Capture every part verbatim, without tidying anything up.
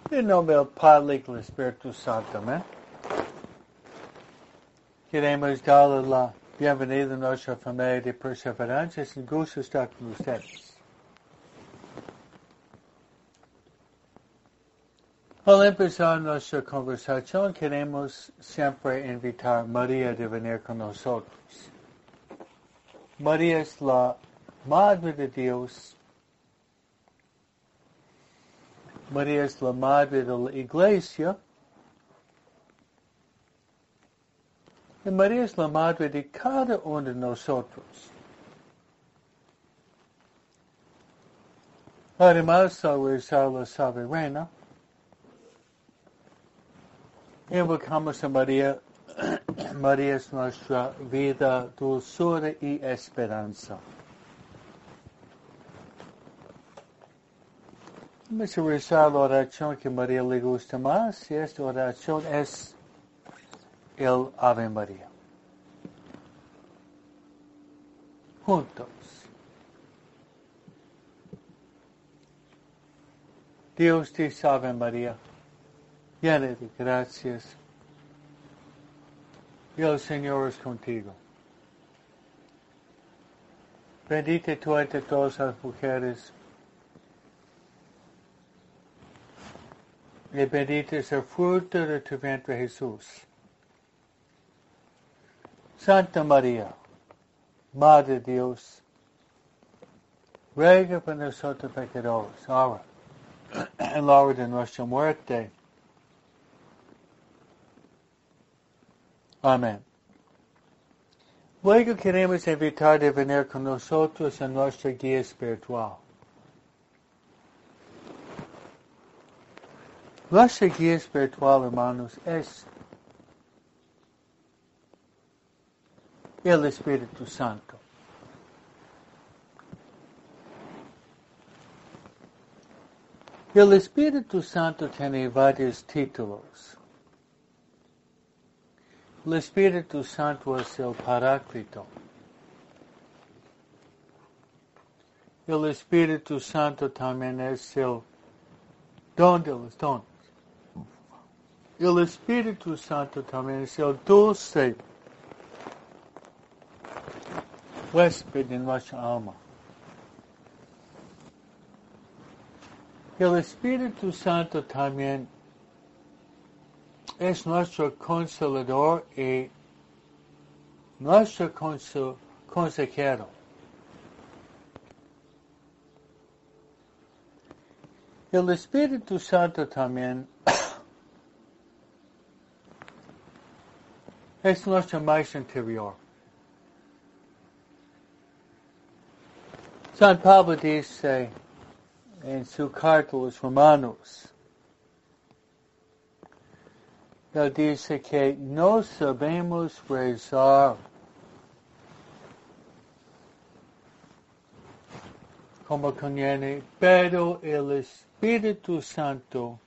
En nombre del Padre y del Espíritu Santo, amén. Queremos darle la bienvenida a nuestra familia de perseverancia. Es un gusto estar con ustedes. Al empezar nuestra conversación, queremos siempre invitar a María a venir con nosotros. María es la Madre de Dios. María es la Madre de la Iglesia. Y María es la Madre de cada uno de nosotros. Además, al rezar la Salve Reina, invocamos a María. María es nuestra vida, dulzura y esperanza. Vamos a rezar la oración que a María le gusta más, y esta oración es el Ave María. Juntos. Dios te salve María, llena de gracias, y el Señor es contigo. Bendita tú entre todas las mujeres, y bendito es el fruto de tu vientre Jesús. Santa María, Madre de Dios, ruega por nosotros pecadores, ahora, en la hora de nuestra muerte. Amén. Luego queremos invitar a venir con nosotros a nuestra guía espiritual. Nuestra guía espiritual, hermanos, es el Espíritu Santo. El Espíritu Santo tiene varios títulos. El Espíritu Santo es el Paráclito. El Espíritu Santo también es el don de los dones. El Espíritu Santo también es el dulce huésped de nuestra alma. El Espíritu Santo también es nuestro consolador y nuestro consejero. El Espíritu Santo también es nuestro maestro interior. San Pablo dice en su carta a los Romanos, él dice que no sabemos rezar como conviene, pero el Espíritu Santo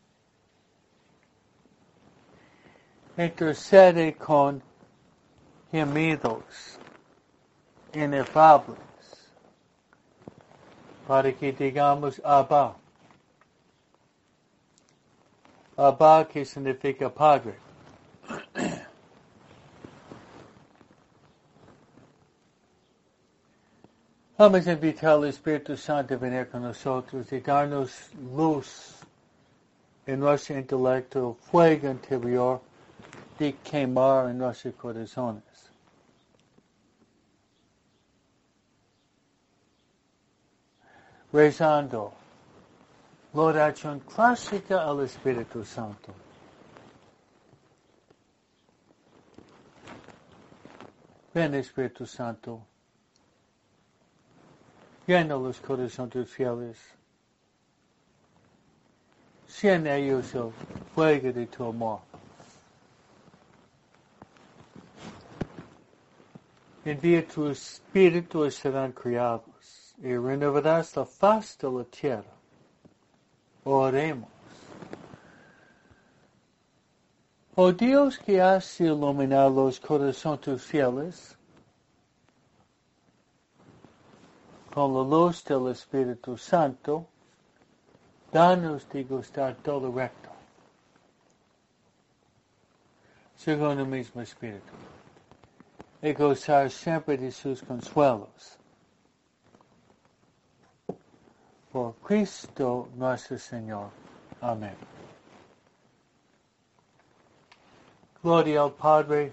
intercede con gemidos inefables para que digamos Abba. Abba, que significa Padre. Vamos a invitar al Espíritu Santo a venir con nosotros y darnos luz en nuestro intelecto, fuego interior de quemar en nuestros corazones. Rezando la oración clásica al Espíritu Santo. Ven Espíritu Santo, llena los corazones fieles, llena ellos el fuego de tu amor. Envía tu Espíritu y serán criados, y renovarás la faz de la tierra. Oremos. Oh Dios que has iluminado los corazones fieles con la luz del Espíritu Santo, danos de gustar todo recto, según el mismo Espíritu, y gozar siempre de sus consuelos. Por Cristo nuestro Señor. Amén. Gloria al Padre,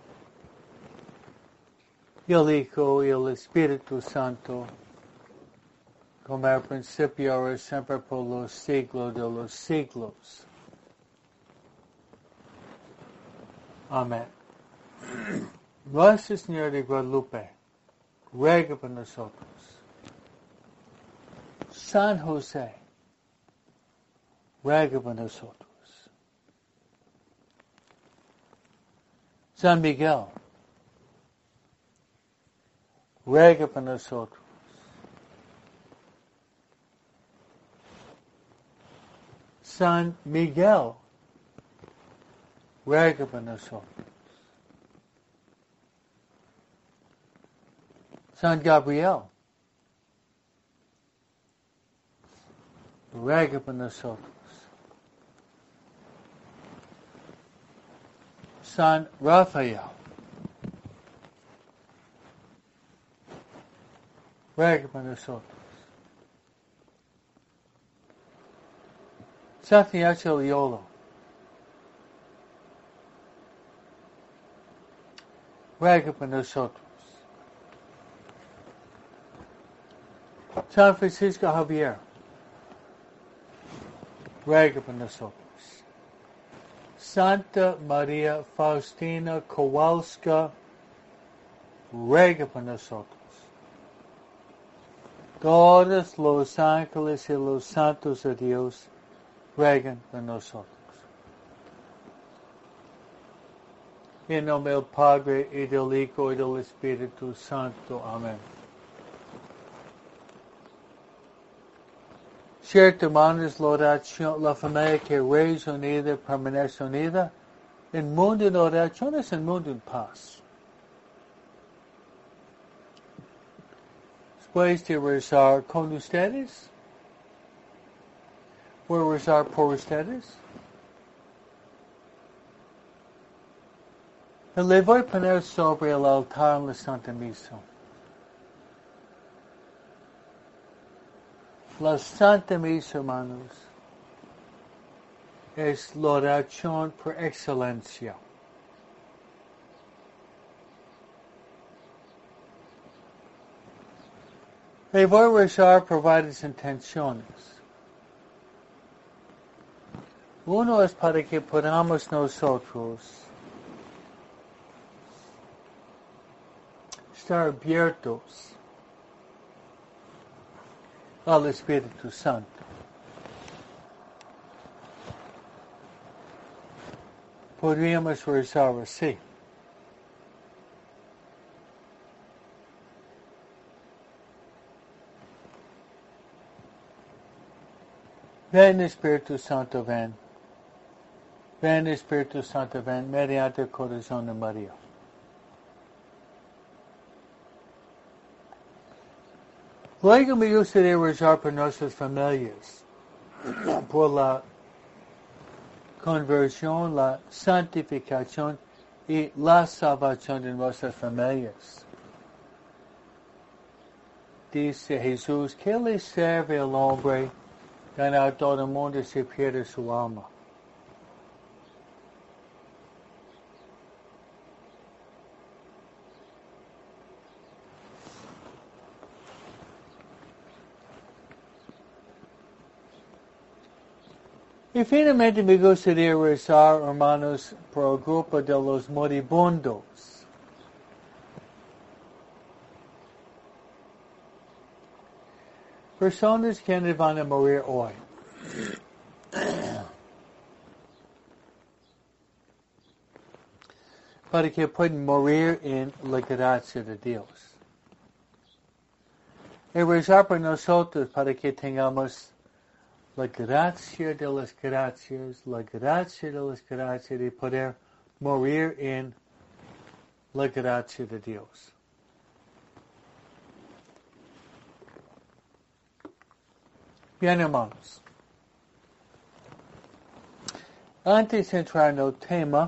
y al Hijo, y al Espíritu Santo, como al principio, ahora y siempre, por los siglos de los siglos. Amén. Nuestra Señora de Guadalupe, ruega por nosotros. San José, ruega por nosotros. San Miguel, ruega por nosotros. San Miguel, ruega por nosotros. San Gabriel, ruega por nosotros. San Rafael, ruega por nosotros. San Ignacio Loyola, ruega por nosotros. San Francisco Javier, ruega por nosotros. Santa María Faustina Kowalska, ruega por nosotros. Todos los ángeles y los santos de Dios, ruegan por nosotros. En nombre del Padre, y del Hijo, y del Espíritu Santo. Amén. Cierto, hermanos, la oración, la familia que reza unida permanece unida. El mundo en oración es el mundo en paz. Después de rezar con ustedes, voy a rezar por ustedes. Y le voy a poner sobre el altar en la Santa Misa. La Santa Misa, hermanos, es la oración por excelencia. Le voy a rezar por varias intenciones. Uno es para que podamos nosotros estar abiertos al Espíritu Santo. Podríamos rezar así. Ven Espíritu Santo, ven. Ven Espíritu Santo, ven mediante el corazón de María. Luego me gustaría rezar por nuestras familias, por la conversión, la santificación y la salvación de nuestras familias. Dice Jesús, ¿qué le sirve al hombre ganar todo el mundo si pierde su alma? Y finalmente me gustaría rezar, hermanos, por el grupo de los moribundos. Personas que van a morir hoy. Para que puedan morir en la gracia de Dios. Y rezar por nosotros para que tengamos la gracia de las gracias, la gracia de las gracias de poder morir en la gracia de Dios. Bien, hermanos. Antes de entrar en el tema,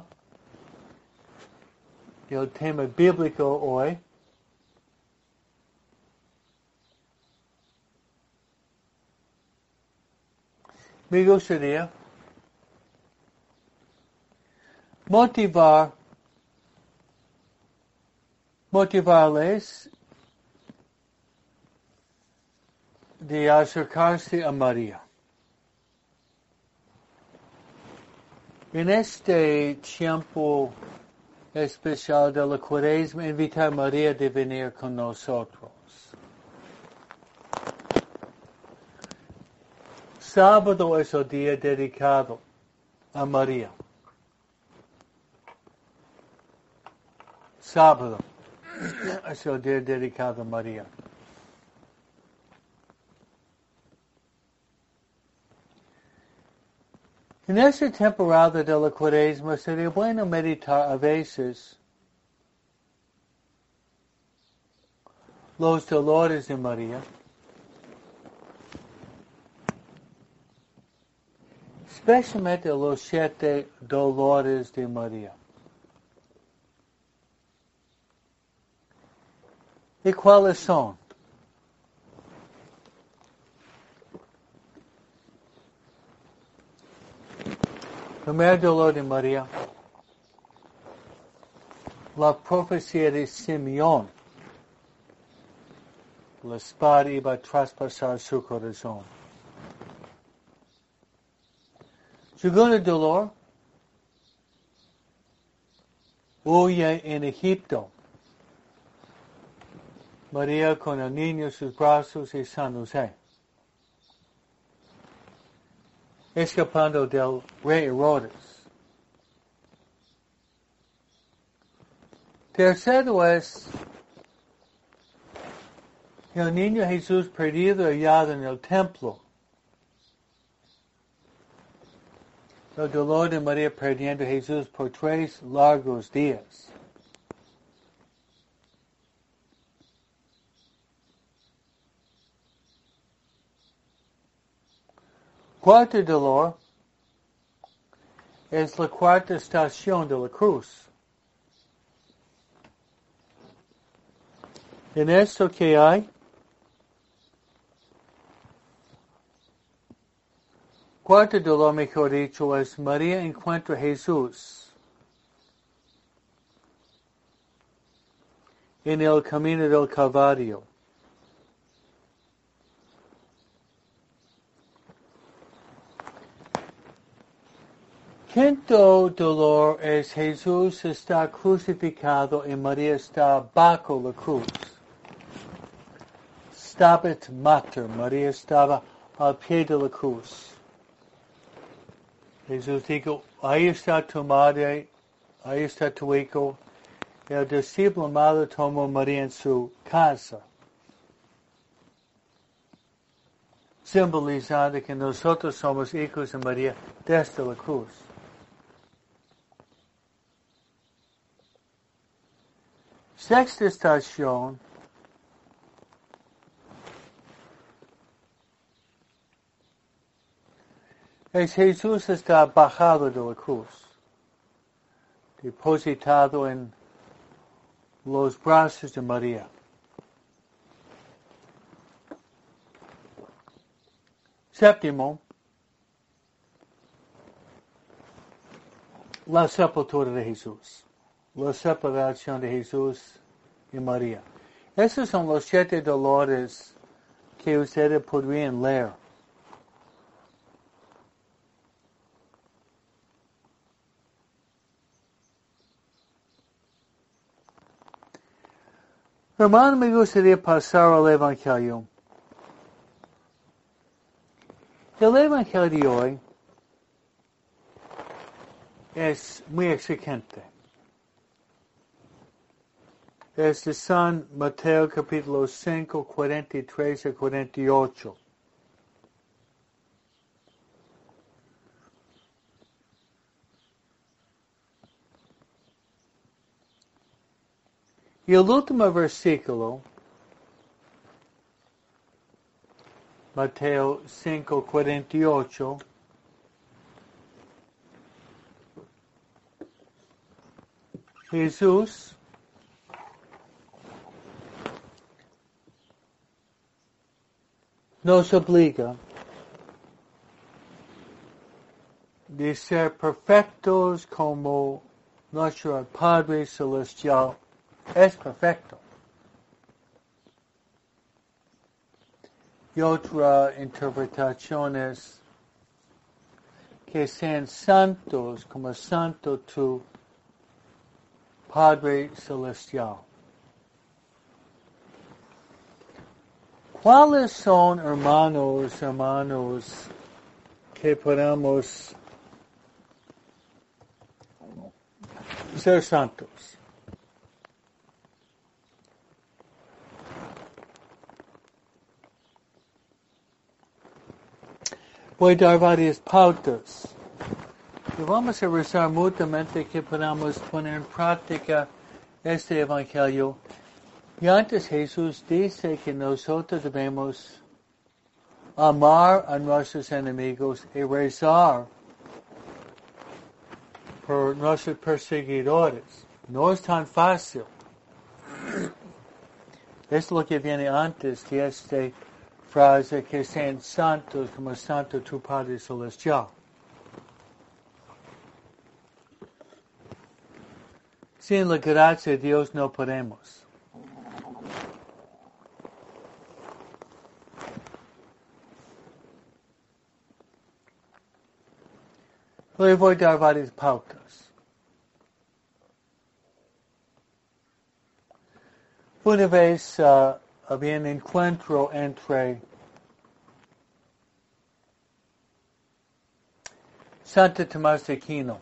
el tema bíblico hoy, me gustaría motivar, motivarles de acercarse a María. En este tiempo especial de la Cuaresma, invitar a María de venir con nosotros. Sábado es el día dedicado a María. Sábado es el día dedicado a María. En esta temporada de la Cuaresma sería bueno meditar a veces los dolores de María, especialmente los siete dolores de María. ¿Y cuáles son? Primer dolor de María, la profecía de Simeón. La espada iba a traspasar su corazón. Segundo dolor, huye en Egipto. María con el niño en sus brazos y San José. Escapando del rey Herodes. Tercero es el niño Jesús perdido y hallado en el templo. El dolor de María perdiendo a Jesús por tres largos días. Cuarto dolor es la cuarta estación de la cruz. En esto que hay, cuarto dolor, mejor dicho, es María encuentra a Jesús en el camino del Calvario. Quinto dolor es Jesús está crucificado y María está bajo la cruz. Stabat Mater, María estaba al pie de la cruz. Jesús dijo, ahí está tu madre, ahí está tu hijo. El discípulo amado tomó a María en su casa, simbolizando que nosotros somos hijos de María desde la cruz. Sexta estación es Jesús está bajado de la cruz, depositado en los brazos de María. Séptimo, la sepultura de Jesús, la separación de Jesús y María. Esos son los siete dolores que ustedes podrían leer. Hermano, me gustaría pasar al Evangelio. El Evangelio de hoy es muy exigente. Es de San Mateo capítulo cinco, cuarenta y tres a cuarenta y ocho. Y el último versículo, Mateo cinco, cuarenta y ocho, Jesús nos obliga de ser perfectos como nuestro Padre Celestial es perfecto. Y otra interpretación es que sean santos como santo tu Padre Celestial. ¿Cuáles son, hermanos, hermanos, que podamos ser santos? Voy a dar varias pautas. Y vamos a rezar mutuamente que podamos poner en práctica este evangelio. Y antes Jesús dice que nosotros debemos amar a nuestros enemigos y rezar por nuestros perseguidores. No es tan fácil. Es lo que viene antes de esta frase, que sean santos como santo tu Padre Celestial. Sin la gracia de Dios no podemos. Le voy a dar varias pautas. Una vez uh, había un encuentro entre Santo Tomás de Aquino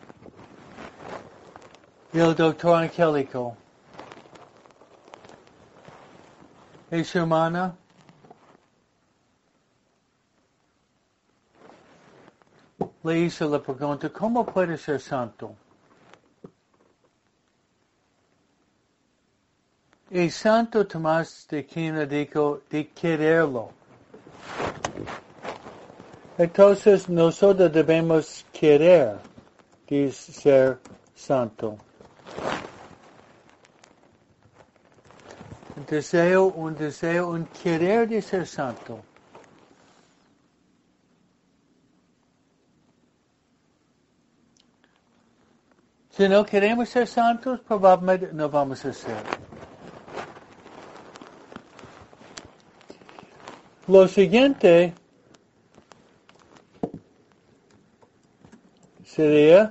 y el doctor Angélico y su hermana. Le hizo la pregunta, ¿cómo puede ser santo? Y Santo Tomás de Aquino dijo, de quererlo. Entonces nosotros debemos querer de ser santo. Un deseo, un deseo, un querer de ser santo. Si no queremos ser santos, probablemente no vamos a ser. Lo siguiente sería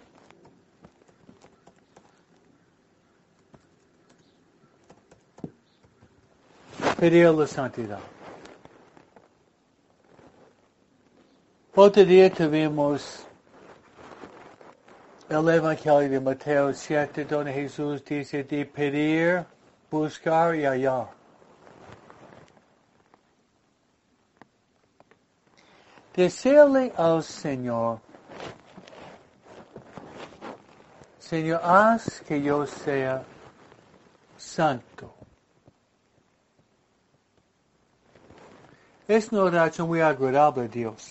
pedir la santidad. Otro día tuvimos el Evangelio de Mateo siete, donde Jesús dice de pedir, buscar y hallar. Decirle al Señor, Señor, haz que yo sea santo. Es una oración muy agradable a Dios.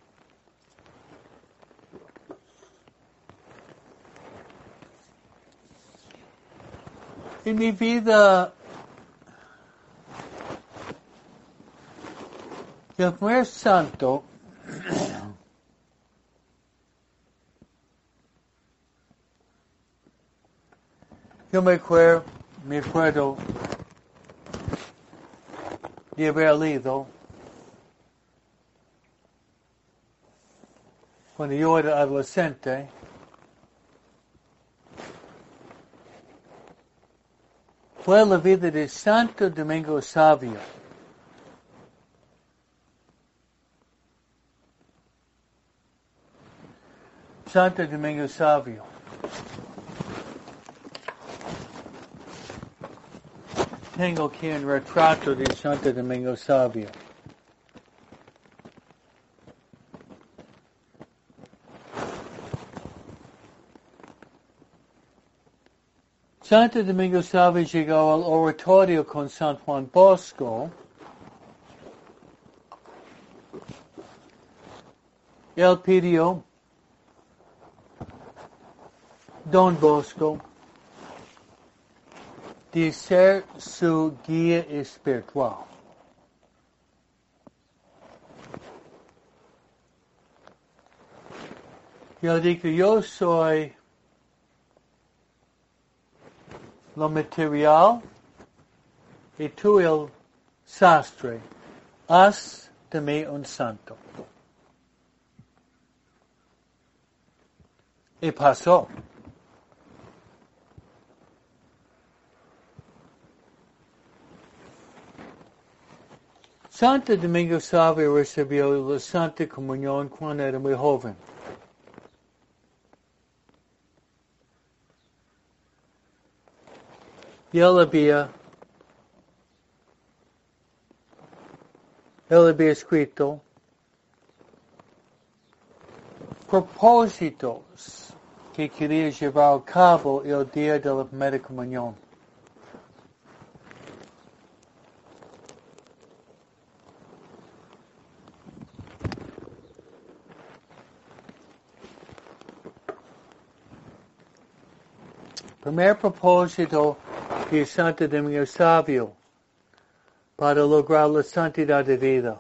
En mi vida, el primer santo yo me acuerdo, me acuerdo de haber leído cuando yo era adolescente, fue la vida de Santo Domingo Savio. Santo Domingo Savio. Tengo aquí un retrato de Santo Domingo Savio. Santo Domingo Savio llegó al oratorio con San Juan Bosco. Él pidió, Don Bosco, de ser su guía espiritual. Yo digo, yo soy lo material y tú el sastre. Haz de mí un santo. Y pasó. Santo Domingo Savio recibió la Santa Comunión cuando era muy joven. Y él había, él había escrito propósitos que quería llevar a cabo el día de la primera comunión. Primer propósito de Santo Domingo Savio para lograr la santidad de vida.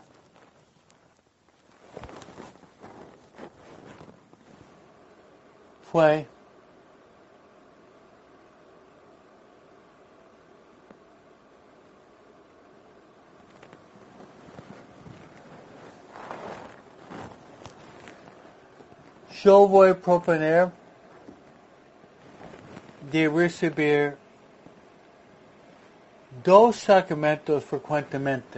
Fue yo voy a proponer de recibir dos sacramentos frecuentemente.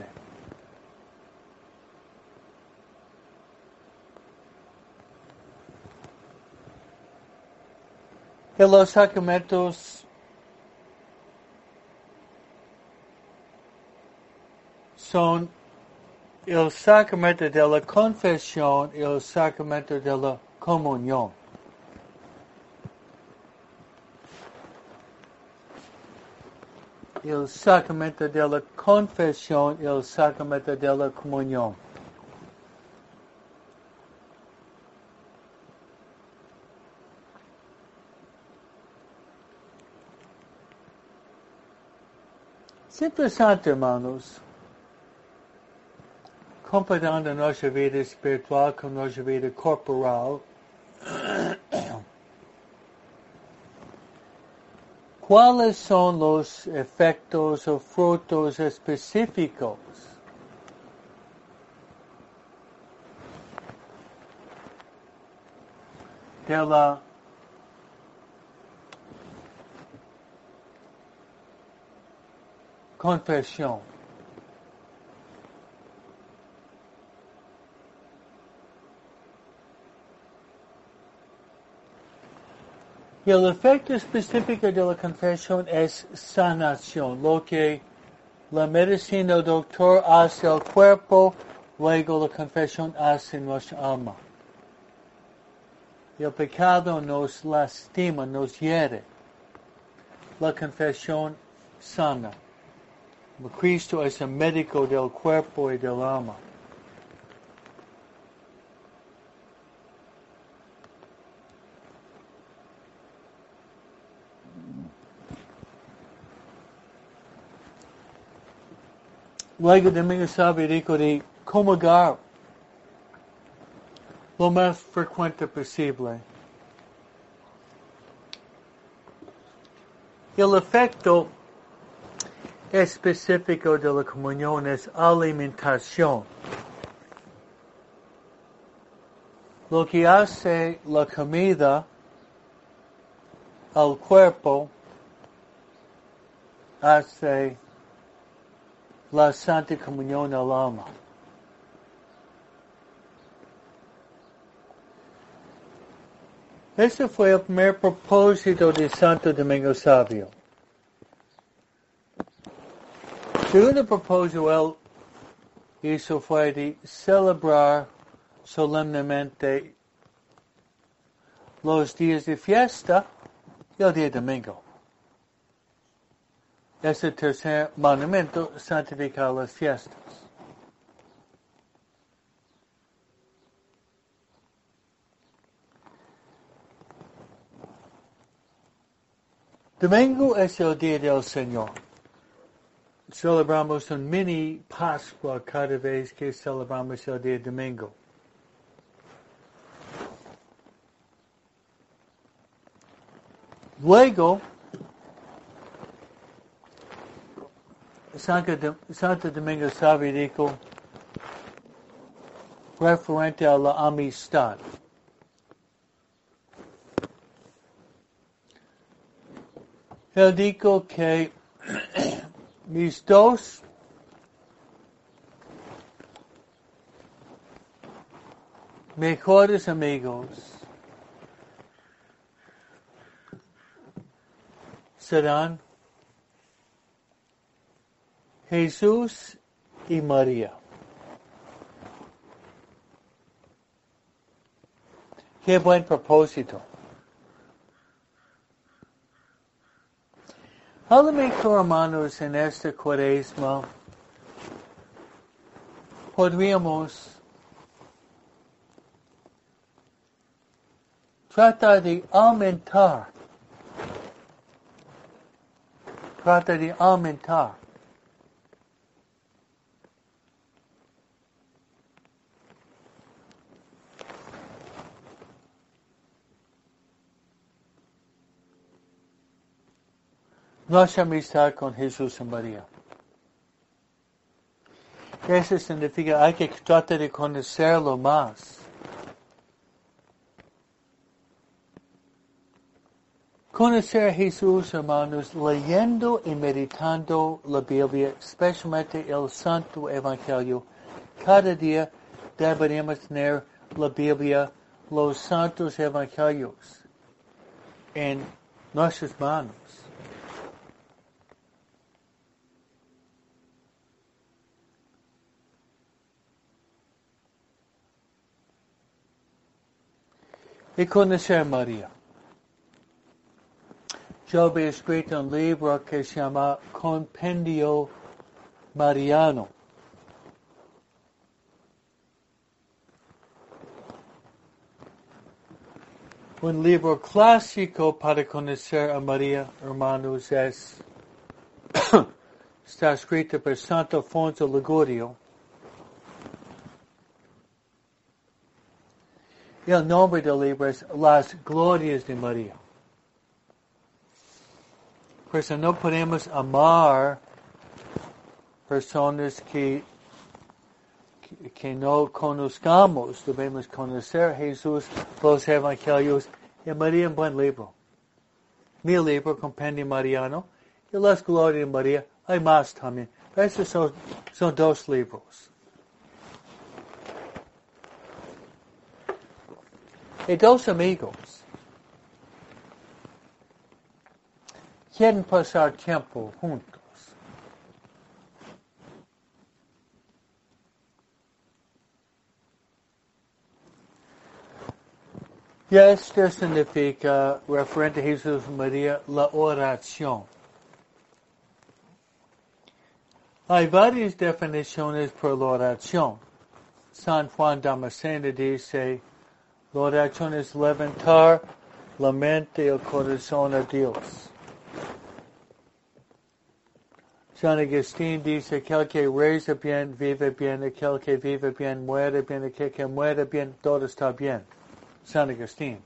Y los sacramentos son el sacramento de la confesión y el sacramento de la comunión. El sacramento de la confesión y el sacramento de la comunión. Es interesante, hermanos, comparando nuestra vida espiritual con nuestra vida corporal. ¿Cuáles son los efectos o frutos específicos de la confesión? Y el efecto específico de la confesión es sanación, lo que la medicina del doctor hace al cuerpo, luego la confesión hace nuestra alma. Y el pecado nos lastima, nos hiere. La confesión sana. Cristo es el médico del cuerpo y del alma. Luego Domingo Savio dijo de comulgar lo más frecuente posible. El efecto específico de la comunión es alimentación. Lo que hace la comida al cuerpo hace la Santa Comunión al alma. Ese fue el primer propósito de Santo Domingo Savio. El segundo propósito él hizo fue de celebrar solemnemente los días de fiesta y el día domingo. Es el tercer mandamiento, santificar las fiestas. Domingo es el día del Señor. Celebramos un mini Pascua cada vez que celebramos el día domingo. Luego, Santo, Santo Domingo Sabático, referente a la amistad. Él dijo que mis dos mejores amigos serán Jesús y María. Qué buen propósito. A lo mejor, hermanos, en esta cuaresma podríamos tratar de aumentar, tratar de aumentar nuestra amistad con Jesús y María. Eso significa hay que tratar de conocerlo más. Conocer a Jesús, hermanos, leyendo y meditando la Biblia, especialmente el Santo Evangelio. Cada día deberíamos tener la Biblia, los Santos Evangelios, en nuestras manos. Y conocer a María. Yo había escrito un libro que se llama Compendio Mariano. Un libro clásico para conocer a María, hermanos, es está escrito por Santo Alfonso Ligurio. El nombre del libro es Las Glorias de María. Pues no podemos amar personas que, que, que no conozcamos. Debemos conocer a Jesús, los Evangelios, y María un buen libro. Mi libro, Compendio Mariano, y Las Glorias de María, hay más también. Esos son, son dos libros. Y dos amigos quieren pasar tiempo juntos. Y esto significa, referente a Jesús y María, la oración. Hay varias definiciones por la oración. San Juan Damasceno dice, la oración es levantar la mente y el corazón a Dios. San Agustín dice, aquel que reza bien, vive bien, aquel que vive bien, muere bien, aquel que muere bien, todo está bien. San Agustín.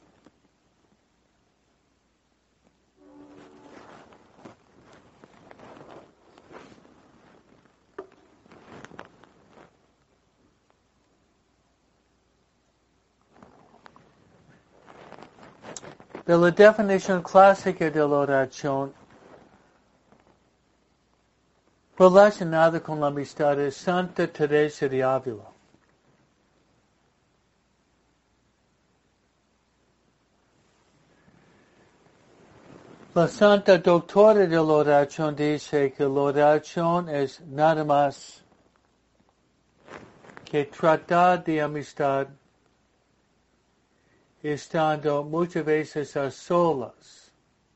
De la definición clásica de la oración relacionada con la amistad es Santa Teresa de Ávila. La Santa Doctora de la oración dice que la oración es nada más que tratar de amistad estando muchas veces a solas.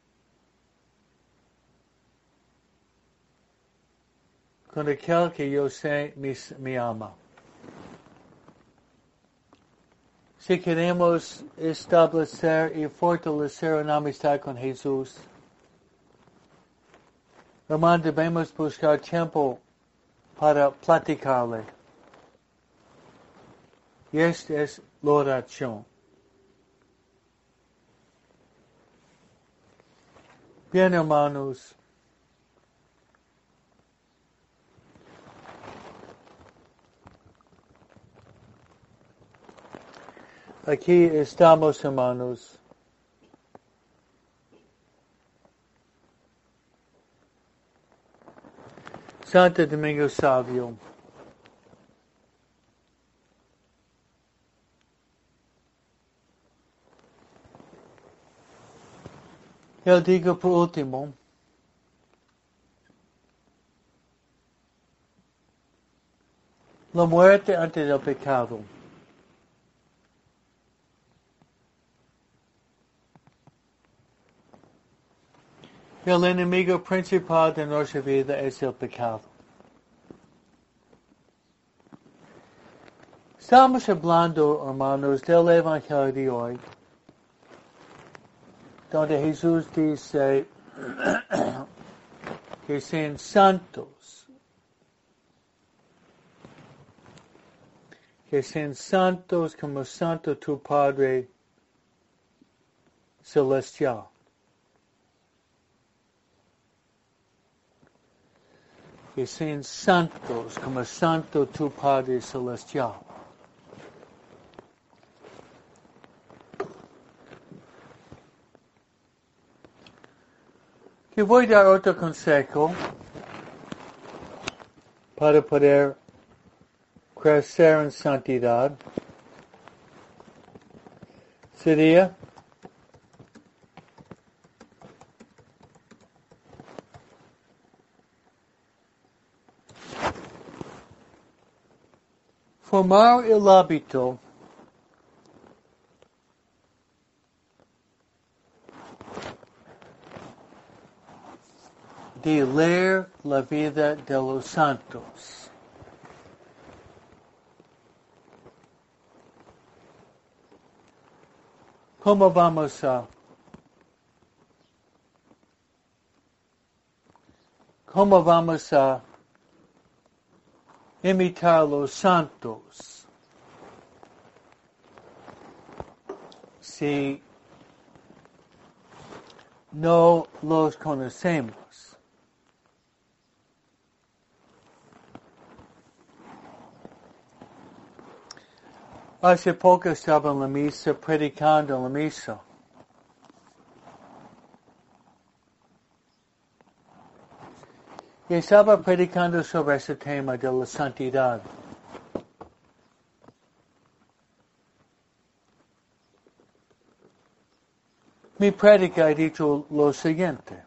Con aquel que yo sé me, me ama. Si queremos establecer y fortalecer una amistad con Jesús, Hermano, debemos buscar tiempo para platicarle. Y esta es la oración. Bien, hermanos. Aquí estamos, hermanos. Santo Domingo Sabio. Él dijo por último, la muerte antes del pecado. El enemigo principal de nuestra vida es el pecado. Estamos hablando, hermanos, del Evangelio de hoy, donde Jesús dice que sean santos, que sean santos como santo tu Padre Celestial. Que sean santos como santo tu Padre Celestial. Y voy a dar otro consejo para poder crecer en santidad. Sería formar el hábito de leer la vida de los santos. ¿Cómo vamos a cómo vamos a imitar a los santos si no los conocemos? Hace poco estaba en la misa, predicando en la misa. Y estaba predicando sobre ese tema de la santidad. Mi prédica ha dicho lo siguiente.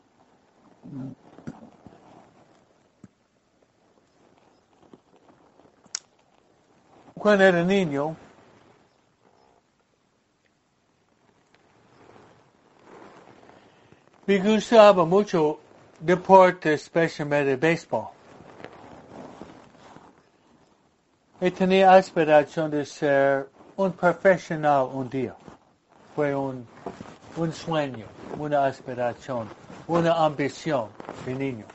Cuando era niño, me gustaba mucho deporte, especialmente béisbol. Y tenía aspiración de ser un profesional un día. Fue un, un sueño, una aspiración, una ambición de niño.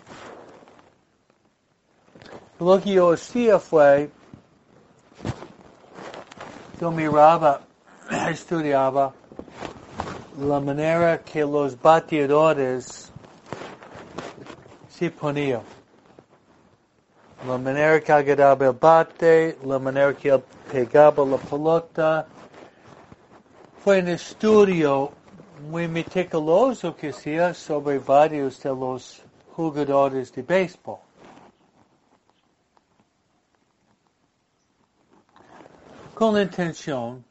Lo que yo hacía fue, yo miraba, estudiaba la manera que los bateadores se ponían. La manera que agarraba el bate, la manera que él pegaba la pelota. Fue un estudio muy meticuloso que hacía sobre varios de los jugadores de béisbol. Con la intención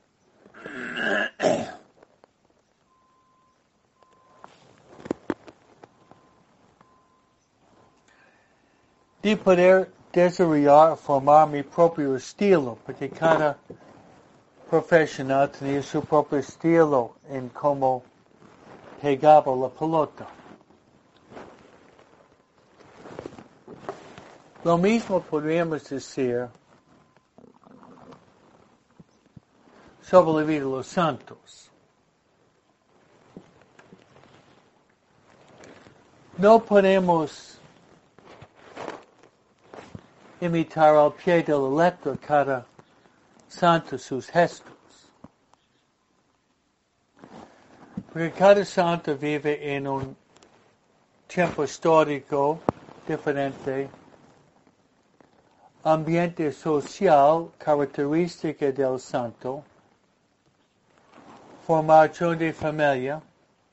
de poder desarrollar, formar mi propio estilo, porque cada profesional tenía su propio estilo en cómo pegaba la pelota. Lo mismo podríamos decir sobre la vida de los santos. no podemos imitar al pie de la letra cada santo sus gestos. Porque cada santo vive en un tiempo histórico diferente, ambiente social, característica del santo, formación de familia,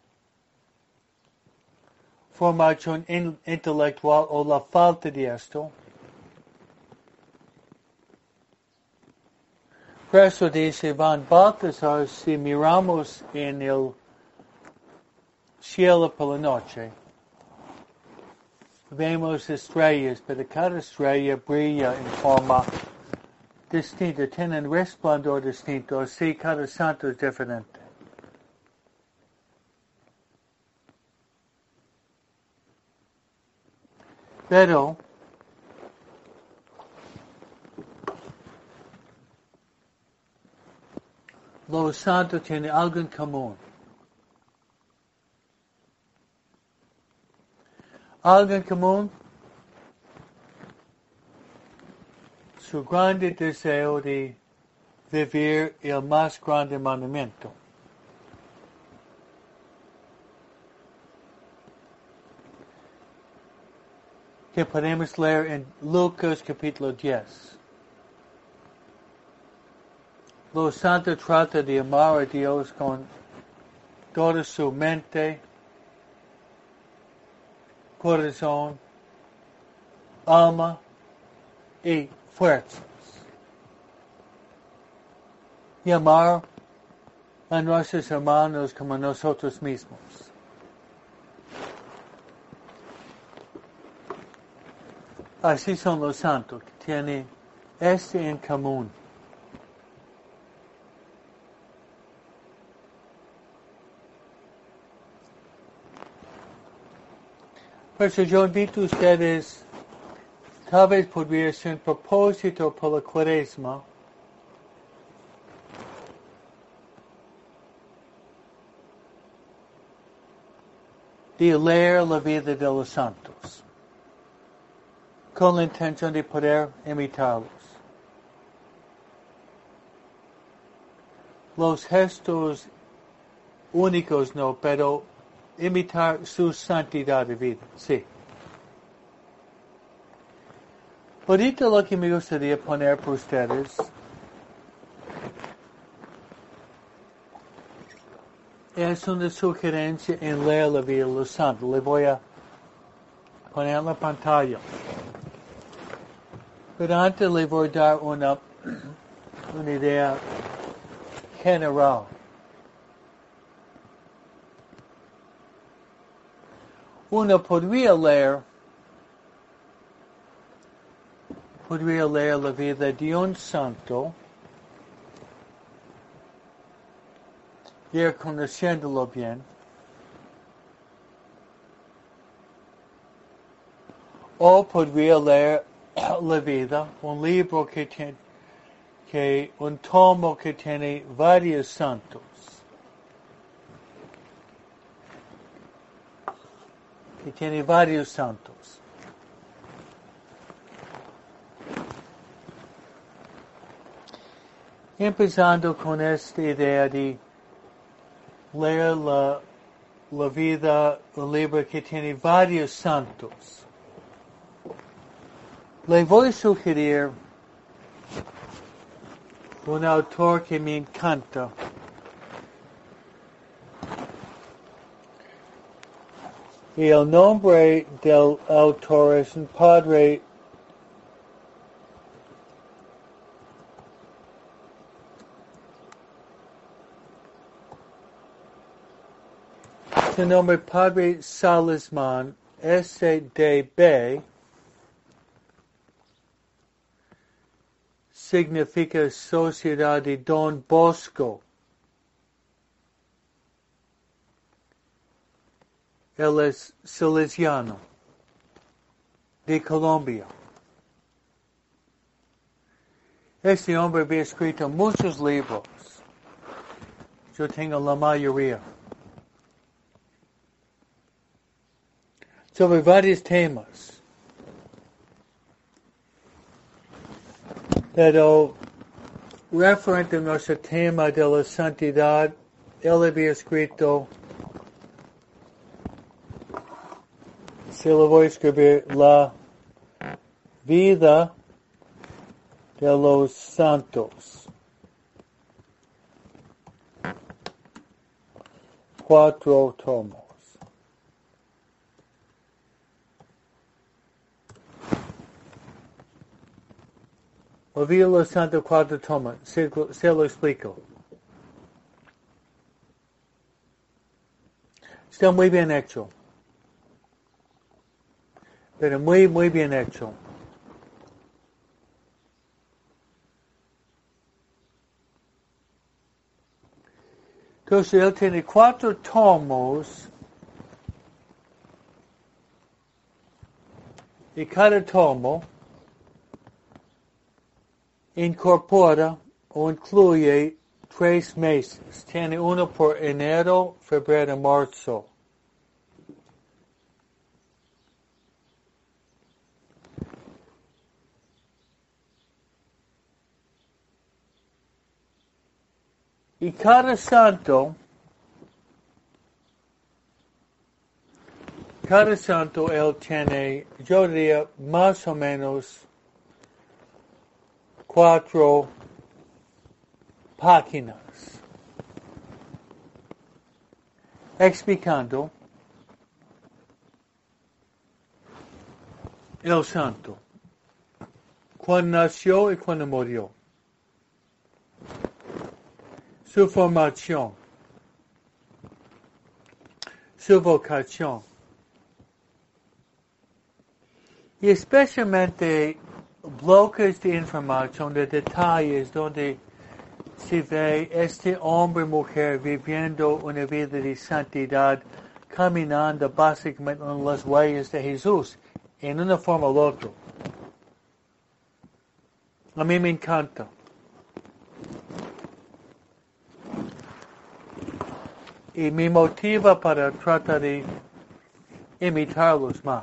formación in- intelectual o la falta de esto. Por eso dice Van Balthasar, si miramos en el cielo por la noche, vemos estrellas, pero cada estrella brilla en forma distinta, tiene un resplandor distinto, así cada santo es diferente. Pero los santos tienen algo en común. Algo en común, su grande deseo de vivir el más grande mandamiento. Que podemos leer en Lucas capítulo diez. Los santos tratan de amar a Dios con toda su mente, corazón, alma y fuerzas. Y amar a nuestros hermanos como a nosotros mismos. Así son los santos, que tienen este en común. Por eso yo invito a ustedes, tal vez podría ser un propósito por la Cuaresma, de leer la vida de los santos, con la intención de poder imitarlos. Los gestos únicos no, pero imitar su santidad de vida, sí. Ahorita lo que me gustaría poner por ustedes es una sugerencia en leer la vida de los santos. Le voy a poner en la pantalla. Pero antes le voy a dar una, una idea general. Uno podría leer, podría leer la vida de un santo, ir conociéndolo bien, o podría leer la vida, un libro que tiene, que, un tomo que tiene varios santos. Que tiene varios santos. Empezando con esta idea de leer la, la vida, un libro que tiene varios santos. Le voy a sugerir un autor que me encanta. Y el nombre del autor es un padre su nombre Padre Salisman, S D B, significa Sociedad de Don Bosco. Él es salesiano, de Colombia. Este hombre había escrito muchos libros. Yo tengo la mayoría. sobre varios temas. Pero referente a nuestro tema de la santidad, él había escrito, se lo voy a escribir, la vida de los santos. Cuatro tomos. La vida de los santos, cuatro tomos. Se, se lo explico. Está muy bien hecho. Pero muy, muy bien hecho. Entonces él tiene cuatro tomos y cada tomo incorpora o incluye tres meses. Tiene uno por enero, febrero, marzo. Y cada santo, cada santo él tiene, yo diría, más o menos cuatro páginas explicando el santo, cuando nació y cuando murió, su formación, su vocación, y especialmente bloques de información, de detalles donde se ve este hombre y mujer viviendo una vida de santidad, caminando básicamente en las huellas de Jesús, en una forma u otra. A mí me encanta. Y me motiva para tratar de imitarlos más.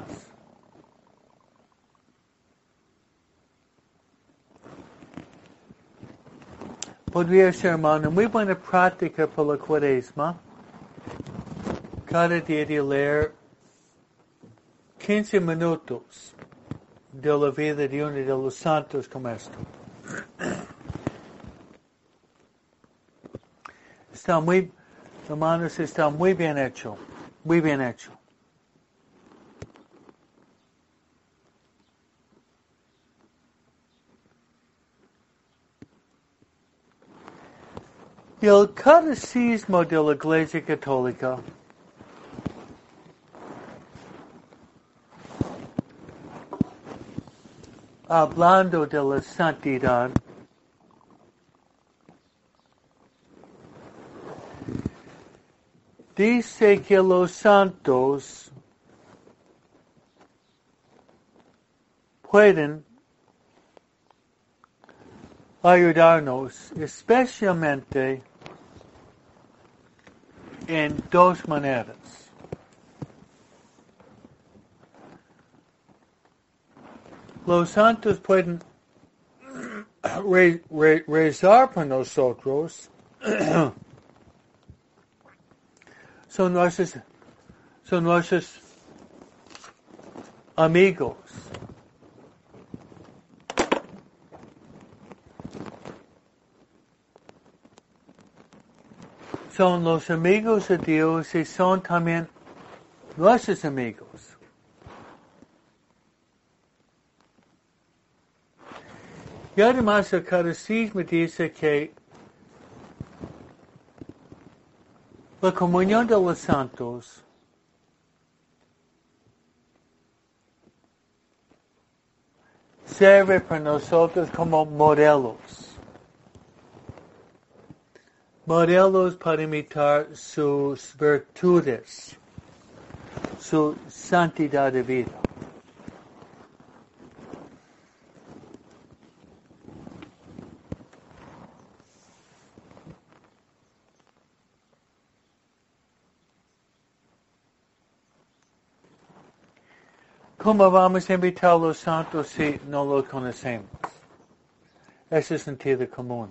Podría ser, hermano, muy buena práctica por la cuaresma. Cada día de leer quince minutos de la vida de uno de los santos como esto. Está muy, hermanos, está muy bien hecho. Muy bien hecho. Y el catecismo de la Iglesia Católica hablando de la santidad, dice que los santos pueden ayudarnos especialmente en dos maneras. Los santos pueden re, re, rezar por nosotros. son nuestros, son nuestros amigos. Son los amigos de Dios y son también nuestros amigos. Y además el catecismo dice que la comunión de los santos sirve para nosotros como modelos. Modelos para imitar sus virtudes, su santidad de vida. ¿Cómo vamos a invitar a los santos si no los conocemos? Ese es el sentido común.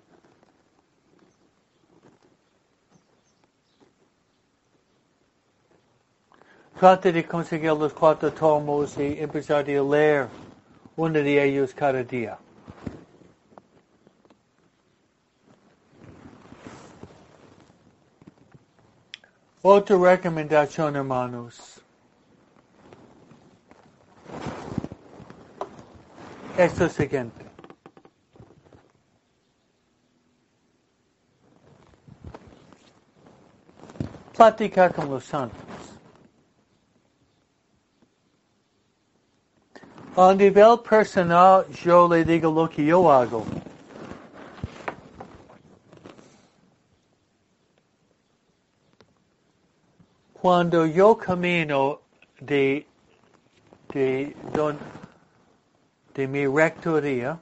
Trata de conseguir los cuatro tomos y empezar a leer uno de ellos cada día. Otra recomendación, hermanos. Es lo siguiente. Platicar con los santos. A nivel personal, yo le digo lo que yo hago. Cuando yo camino de, de, don, de mi rectoría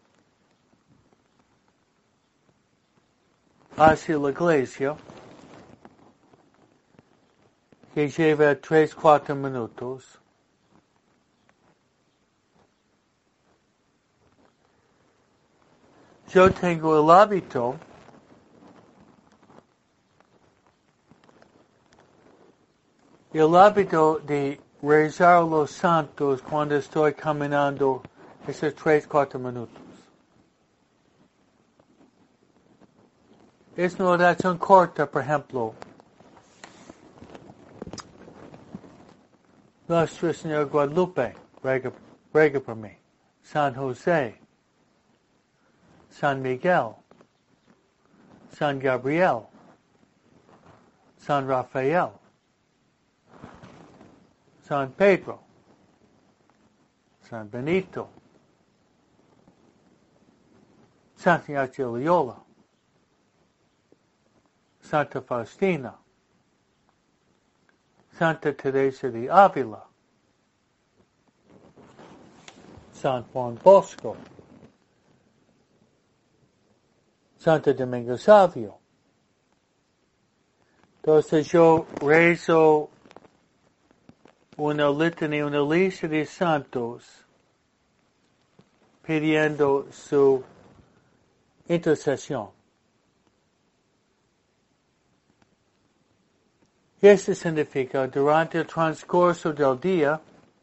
hacia la iglesia, que lleva tres, cuatro minutos, yo tengo el hábito el hábito de rezar a los santos cuando estoy caminando esos tres, cuatro minutos. Es una oración corta, por ejemplo. Nuestra Señora Guadalupe, ruega, ruega por mí. San José, San Miguel, San Gabriel, San Rafael, San Pedro, San Benito, Santa Ignacia de Loyola, Santa Faustina, Santa Teresa de Ávila, San Juan Bosco, Santo Domingo Savio. Entonces yo rezo una litania, una lista de santos pidiendo su intercesión. Y esto significa, durante el transcurso del día,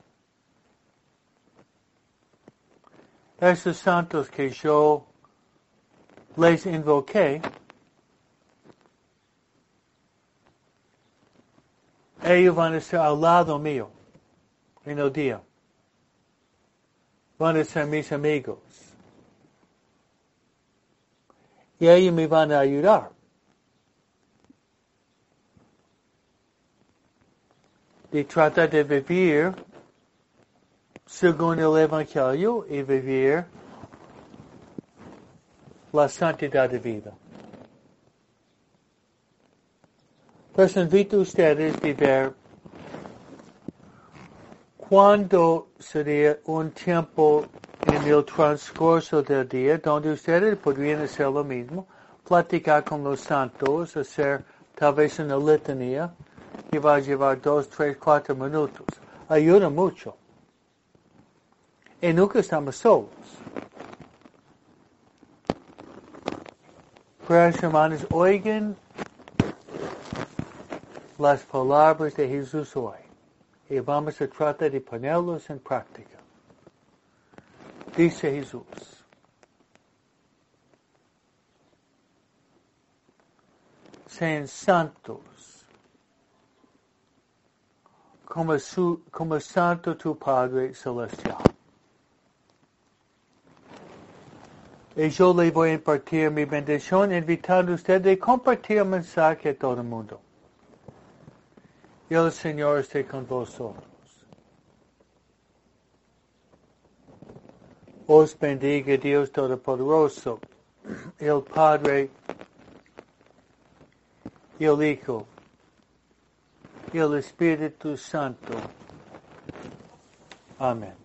esos santos que yo les invoqué, ellos van a estar al lado mío en el día. Van a ser mis amigos. Y ellos me van a ayudar. De tratar de vivir según el Evangelio y vivir la santidad de vida. Pues invito a ustedes a ver cuándo sería un tiempo en el transcurso del día donde ustedes podrían hacer lo mismo, platicar con los santos, hacer tal vez una litanía que va a llevar dos, tres, cuatro minutos. Ayuda mucho. Y nunca estamos solos. Pues hermanos, oigan las palabras de Jesús hoy y vamos a tratar de ponerlos en práctica. Dice Jesús: sean santos como, su, como santo tu Padre Celestial. Y yo le voy a impartir mi bendición invitando a usted a compartir el mensaje a todo el mundo. Y el Señor esté con vosotros. Os bendiga Dios Todopoderoso, el Padre, el Hijo, y el Espíritu Santo. Amén.